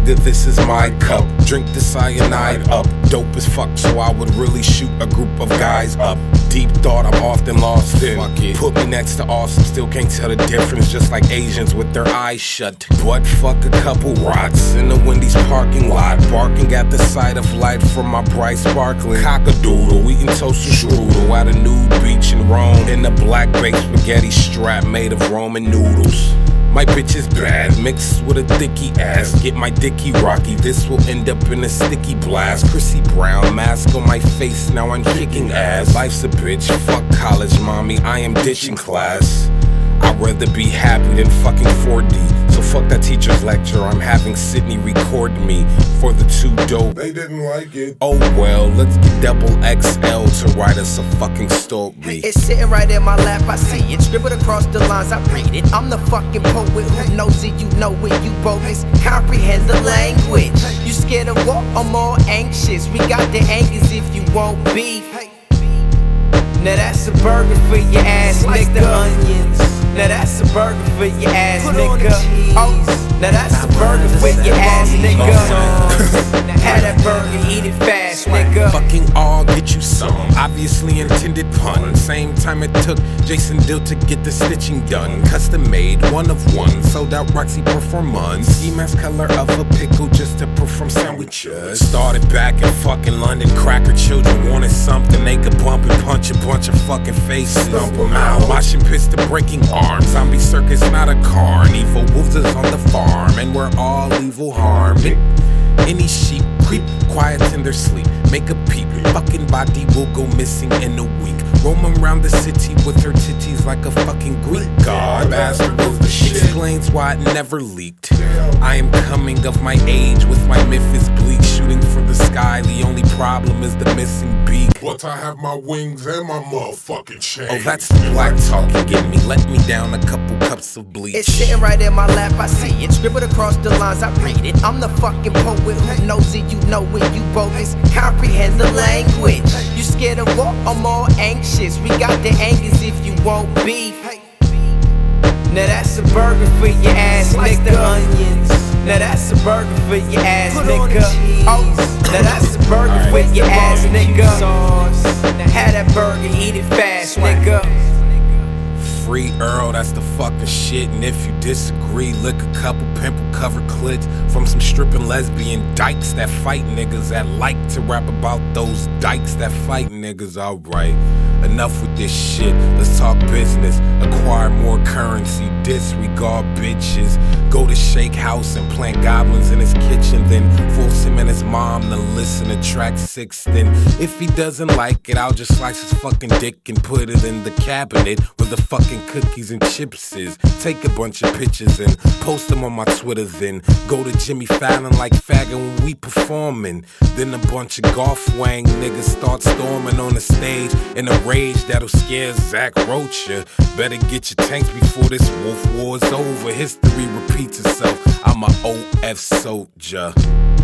nigga, this is my cup. Drink the cyanide up. Dope as fuck, so I would really shoot a group of guys up. Deep thought, I'm often lost in. Fuck it. Put me next to awesome, still can't tell the difference, just like Asians with their eyes shut. But fuck a couple rots in the Wendy's parking lot, barking at the sight of light from my bright sparkling cock-a-doodle, eating toasted strudel at a nude beach in Rome in a black baked spaghetti strap made of Roman noodles. My bitch is bad, mixed with a thicky ass. Get my dicky rocky, this will end up in a sticky blast. Chrissy Brown, mask on my face, now I'm kicking ass. Life's a bitch, fuck college, mommy, I am ditching class. I'd rather be happy than fucking 4D. So fuck that teacher's lecture, I'm having Sydney record me for the too dope. They didn't like it. Oh well, let's get double XL to write us a fucking story. It's sitting right in my lap, I see it. Scribbled across the lines, I read it. I'm the fucking poet who knows it, you know it, you bogus. Comprehend the language. You scared of war, I'm more anxious. We got the angers if you won't beef. Now that's a burger for your ass, nigga. Now that's a burger for your ass, nigga. Oh, now that's a burger for your ass, nigga. Have that burger, eat it fast, nigga. Fucking all get you some. Obviously intended pun. Same time it took Jason Dill to get the stitching done. Custom made, one of one. Sold out Roxy performance. Ski mask color of a pickle just to perform sandwiches. Started back in fucking London. Cracker children wanted something they could bump and punch a bunch of fucking faces. Dump them out. Watching piss to breaking arms. Zombie circus, not a carnival. Wolves is on the farm, and we're all evil harming. Any sheep creep, quiet in their sleep. Make a peep, fucking body will go missing in a week. Roaming around the city with her titties like a fucking Greek god. Bastard was the shit. Explains why it never leaked. I am coming of my age with my myth is bleak. Shooting for the sky, the only problem is the missing beak. But I have my wings and my motherfucking chain. Oh, that's the black talk you give me. Let me down a couple cups of bleach. It's sitting right in my lap, I see it. Scribbled across the lines, I read it. I'm the fucking poet who knows it, you know it, you bogus. Comprehend the language. You scared of war, I'm more anxious. We got the angers if you won't beef. Now that's a burger for your ass, nigga. Now that's a burger for your ass, nigga. Oh, now that's a burger for your ass, nigga. Have that burger, eat it fast, nigga. Free Earl, that's the fucking shit. And if you disagree, lick a couple pimple-covered clits from some stripping lesbian dykes that fight niggas that like to rap about those dykes that fight niggas. Alright, enough with this shit. Let's talk business. Acquire more currency, disregard bitches. Go to Shake House and plant goblins in his kitchen. Then force him and his mom to listen to track 6. Then if he doesn't like it, I'll just slice his fucking dick and put it in the cabinet where the fucking cookies and chips is. Take a bunch of pictures and post them on my Twitter. Then go to Jimmy Fallon like faggot when we performing. Then a bunch of golf wang niggas start storming on the stage in a rage that'll scare Zach Rocha. Better get your tanks before this wolf war's over. History repeats itself. I'm a OF soldier.